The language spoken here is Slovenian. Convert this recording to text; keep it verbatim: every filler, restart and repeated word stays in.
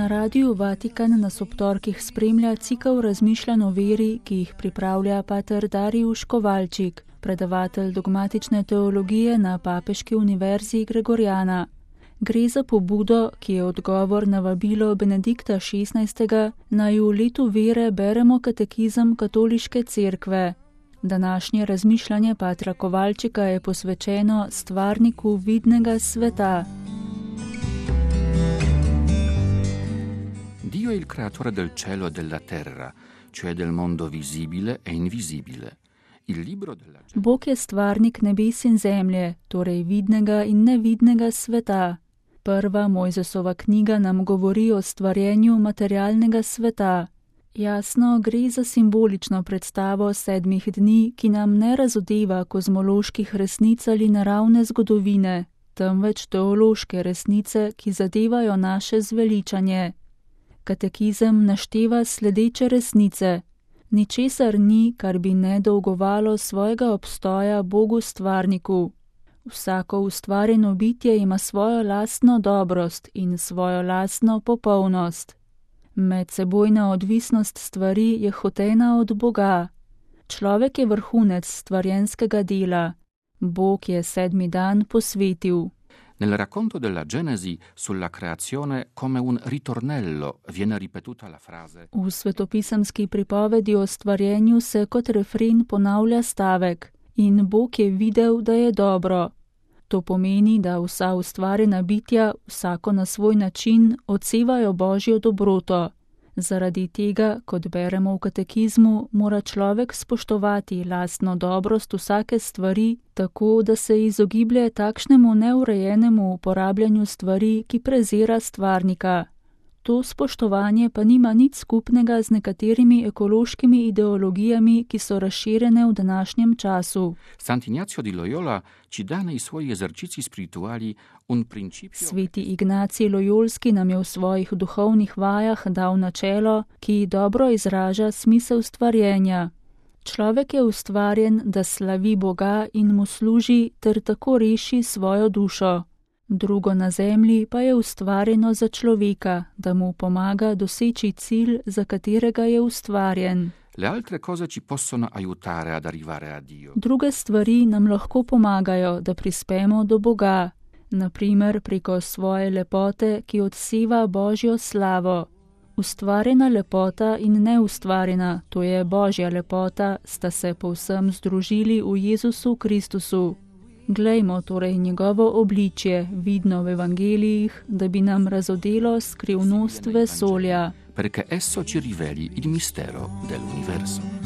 Na Radiu Vatikan nas ob torkih spremlja cikel razmišljanj o veri, ki jih pripravlja pater Darijuš Kovalčik, predavatelj dogmatične teologije na Papeški univerzi Gregoriana. Gre za pobudo, ki je odgovor na vabilo Benedikta šestnajstega, naj v letu vere beremo katekizem Katoliške cerkve. Današnje razmišljanje patra Kovalčika je posvečeno stvarniku vidnega sveta. Dio è il creatore del cielo e della terra, cioè del mondo visibile e invisibile. Il libro della... Bog je stvarnik nebes in zemlje, torej vidnega in nevidnega sveta. Prva Mojzesova knjiga nam govori o stvarjenju materialnega sveta. Jasno, gre za simbolično predstavo sedmih dni, ki nam ne razodeva kozmoloških resnic ali naravne zgodovine, temveč teološke resnice, ki zadevajo naše zveličanje. Katekizem našteva sledeče resnice. Ničesar ni, kar bi ne dolgovalo svojega obstoja Bogu stvarniku. Vsako ustvarjeno bitje ima svojo lastno dobrost in svojo lastno popolnost. Medsebojna odvisnost stvari je hotena od Boga. Človek je vrhunec stvarjenskega dela. Bog je sedmi dan posvetil. Nel racconto della Genesi sulla creazione come un ritornello viene ripetuta la frase. V svetopisemski pripovedi o stvarjenju se kot refren ponavlja stavek: in Bog je videl, da je dobro. To pomeni, da vsa ustvarjena bitja, vsako na svoj način, odsevajo Božjo dobroto. Zaradi tega, kot beremo v katekizmu, mora človek spoštovati lastno dobrost vsake stvari, tako da se izogiblje takšnemu neurejenemu uporabljanju stvari, ki prezira stvarnika. To spoštovanje pa nima nič skupnega z nekaterimi ekološkimi ideologijami, ki so razširjene v današnjem času. Sant'Ignazio di Loyola ci dà nei suoi esercizi spirituali un principio. Sveti Ignacij Lojolski nam je v svojih duhovnih vajah dal načelo, ki dobro izraža smisel stvarjenja. Človek je ustvarjen, da slavi Boga in mu služi ter tako reši svojo dušo. Drugo na zemlji pa je ustvarjeno za človeka, da mu pomaga doseči cilj, za katerega je ustvarjen. Le altre cose ci possono aiutare ad arrivare a Dio. Druge stvari nam lahko pomagajo, da prispemo do Boga, naprimer preko svoje lepote, ki odseva Božjo slavo. Ustvarjena lepota in neustvarjena, to je Božja lepota, sta se povsem združili v Jezusu Kristusu. Glejmo torej njegovo obličje, vidno v evangelijih, da bi nam razodelo skrivnost vesolja. Perché esso ci riveli il mistero dell'universo.